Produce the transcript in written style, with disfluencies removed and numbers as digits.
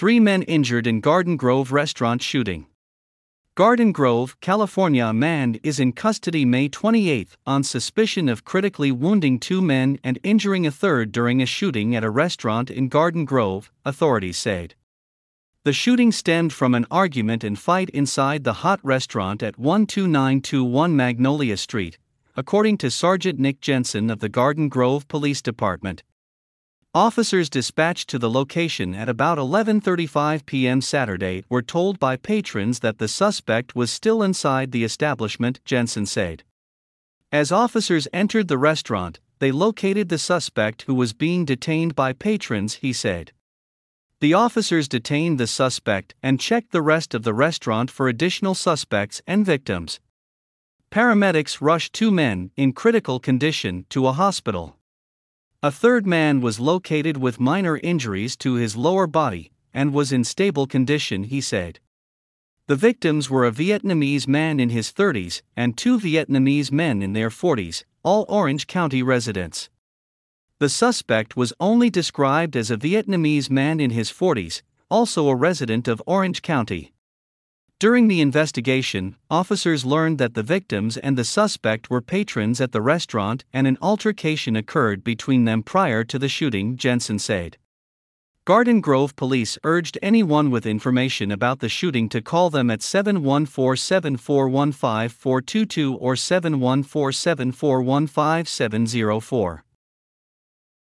3 men injured in Garden Grove restaurant shooting. Garden Grove, California. A man is in custody May 28 on suspicion of critically wounding 2 men and injuring a third during a shooting at a restaurant in Garden Grove, authorities said. The shooting stemmed from an argument and fight inside the hot restaurant at 12921 Magnolia Street, according to Sergeant Nick Jensen of the Garden Grove Police Department. Officers dispatched to the location at about 11:35 p.m. Saturday were told by patrons that the suspect was still inside the establishment, Jensen said. As officers entered the restaurant, they located the suspect who was being detained by patrons, he said. The officers detained the suspect and checked the rest of the restaurant for additional suspects and victims. Paramedics rushed 2 men in critical condition to a hospital. A third man was located with minor injuries to his lower body and was in stable condition, he said. The victims were a Vietnamese man in his 30s and 2 Vietnamese men in their 40s, all Orange County residents. The suspect was only described as a Vietnamese man in his 40s, also a resident of Orange County. During the investigation, officers learned that the victims and the suspect were patrons at the restaurant and an altercation occurred between them prior to the shooting, Jensen said. Garden Grove police urged anyone with information about the shooting to call them at 714-741-5422 or 714-741-5704.